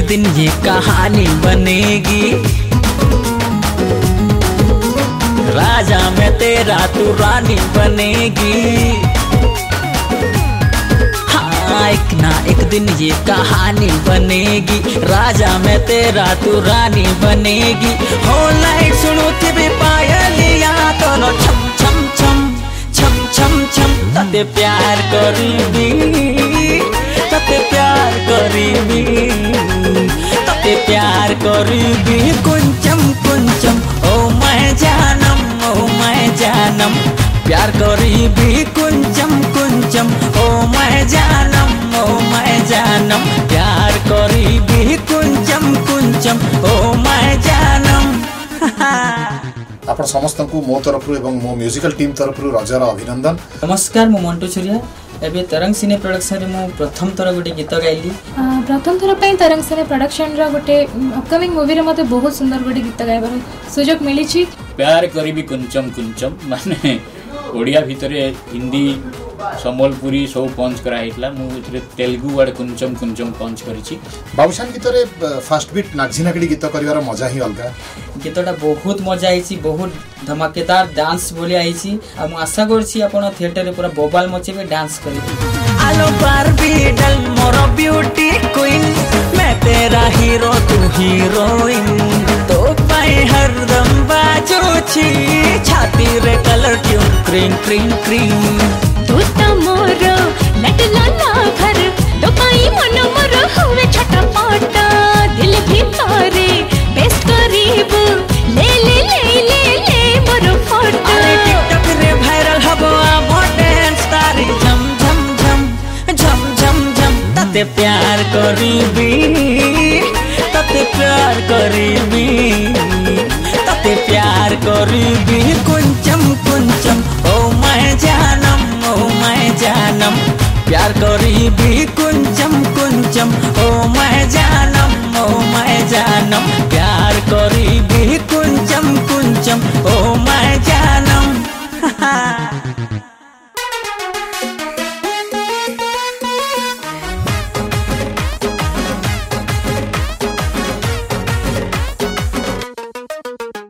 दिन ये कहानी बनेगी। राजा मैं तेरा तू रानी बनेगी। हाँ एक ना एक दिन ये कहानी बनेगी। राजा मैं तेरा तू रानी बनेगी। हो लाइट सुनो भी पायलिया तो नो छम छम छम छम छम छम तते प्यार करीबी, तते प्यार करीबी, तते प्यार करीबी कुंचम कुंचम ओ मैं जानम, ओ मैं जानम प्यार करीबी कुंचम कुंचम ओ मैं जानम, ओ मैं जानम प्यार करीबी कुंचम कुंचम ओ मैं जानम। आपण समस्त को मो तरफ एवं मो म्यूजिकल टीम तरफ रजार अभिनंदन। नमस्कार मु मंटू छुरिया एबे तरंग सिने प्रोडक्शन रे मु प्रथम थर गोटे गीत गाइली। प्रथम थर पई तरंग सिने प्रोडक्शन रा गोटे अपकमिंग मूवी रे मते बहुत सुंदर गोटे गीत गाइबार सुजोग मिली छी। प्यार करीबी कुंचम कुंचम माने ओडिया भितरे हिंदी सम्बलपुरी सब पंच करा हितला मु इतरे तेलुगु वर्ड कुंचम कुंचम पंच करिछि। बाबूशान गीतरे फास्ट बीट नागझिनागडी गीत करिवार मजा ही अलगा। गीतटा बहुत मजा आइछि, बहुत धमाकेदार डांस बोली आइछि आ मु आशा करछि आपण थिएटर रे पूरा बोबाल मचेबे डांस करिबे। आलो बारबी डल मोर ब्यूटी क्वीन मैं तेरा हीरो तू हीरोइन तो पाए हरदम बाजूची छाती रे caller tune cream cream cream तू तो मोर लटला ना घर तो पाई मन मोर हुए छटपट दिल भीतरे बेस करीब ले ले ले ले ले मोर फोटो। अरे टिकटॉक रे वायरल हबो आ डांस तारी झम झम झम झम झम झम तते प्यार करीबी, तते प्यार करीबी, तते प्यार करीबी कुंचम कुंचम ओ मैं जानम, ओ मैं जानम प्यार करीबी कुंचम कुंचम ओ मैं जानम, ओ मैं जानम प्यार करीबी कुंचम कुंचम ओ मैं